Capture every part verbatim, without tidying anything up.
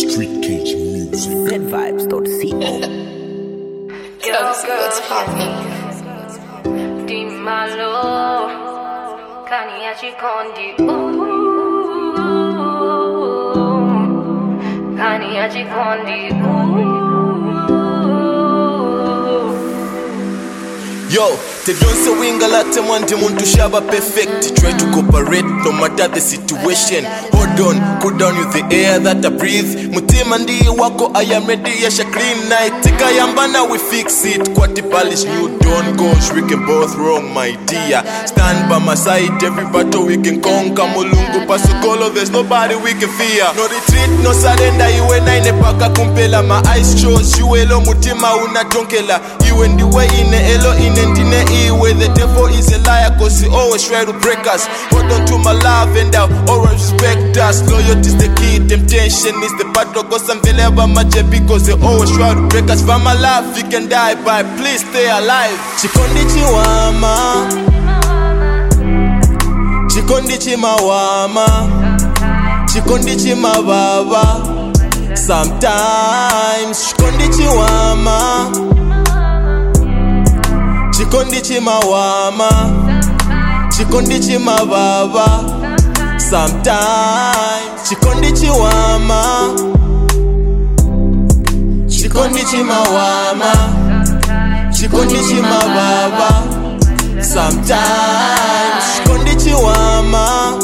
Street Cage Music. Red Vibes dot co. Girls, girls, popping. Di malo, kaniachi kondi. Ooh, kaniachi kondi. Ooh. Yo, they don't say we ain't lot of money, muntu shaba perfect. Try to cooperate no matter the situation. Hold on, cool down with the air that I breathe. Mutima ndiye wako, I am ready, yasha clean night. Tika yambana, we fix it. Kwati polish, new dawn gosh, we can both wrong, my dear. Stand by my side, every battle we can conquer. Mulungu pasukolo, there's nobody we can fear. No retreat, no surrender, iwe naine paka kumpela. My eyes shows you elo mutima unatonkela. You and the way in elo in Ndine where the devil is a liar, cause he always try to break us. Hold on to my love and I'll always respect us. Loyalty is the key, temptation is the battle, cause I'm available much because they always try to break us. For my life, you can die, but please stay alive. Chikondi chiwama, Chikondi chimawama, Chikondi chimababa. Sometimes Chikondi chiwama, Chikondi chimawama, Chikondi chimababa. Sometimes Chikondi chiwama, Chikondi chimawama, Chikondi chimababa. Sometimes Chikondi chiwama,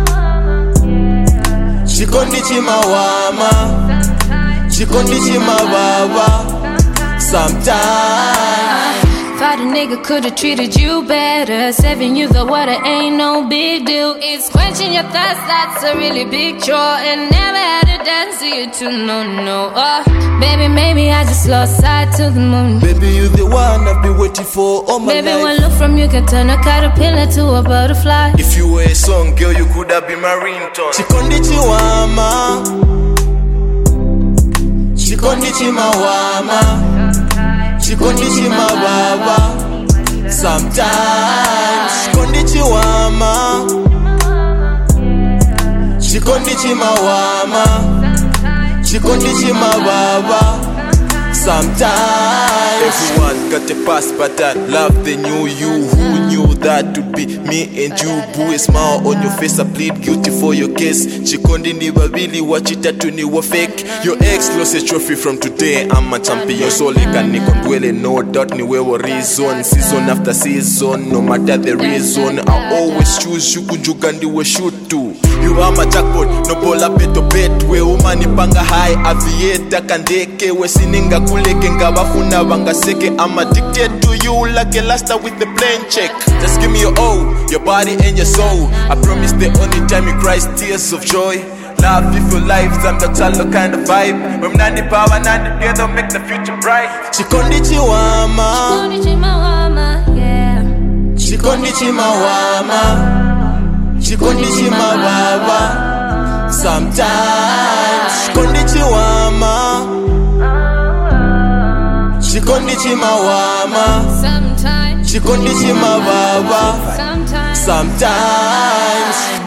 Chikondi chimawama, Chikondi chimababa. Sometimes Thought a nigga could've treated you better. Saving you the water ain't no big deal. It's quenching your thirst, that's a really big chore. And never had to dance to you too, no, no. Oh, baby, maybe I just lost sight to the moon. baby, you the one I've been waiting for all my Baby, life. one look from you can turn a caterpillar to a butterfly. If you were a song, girl, you could have been my ringtone. Chikondi chiwama, Chikondi chimawama, Chikondi chimababa. Sometimes Chikondi chiwama, Chikondi chimawama, Chikondi chimababa. Sometimes everyone got a past, but I love the new you. Who knew that would be me and you? Boo, a smile on your face, I plead guilty for your case. Chikondi ni babili, watch it to ni wa fake. Your ex lost a trophy from today, I'm a champion. So like a nikondwele, no doubt ni wewe reason. Season after season, no matter the reason, I always choose you, kunjuka ndiwe shoot to. You are my jackpot, no bola peto bet. We umani panga high, aviator kandeke. We sininga kuleke ngabafuna bangaseke. I'm addicted to you like a laster with the plane check. Just give me your all, your body and your soul. I promise the only time you cry is tears of joy. Love you for life, I'm the talo kind of vibe. When nani power, nani together make the future bright. Chikondi chiwama, Chikondi chimawama, yeah. Chikondi chimawama, Chikondi chimababa. Sometimes Chikondi chiwama, Chikondi chimawama, Sometimes, Chikondi chimababa. sometimes. Sometimes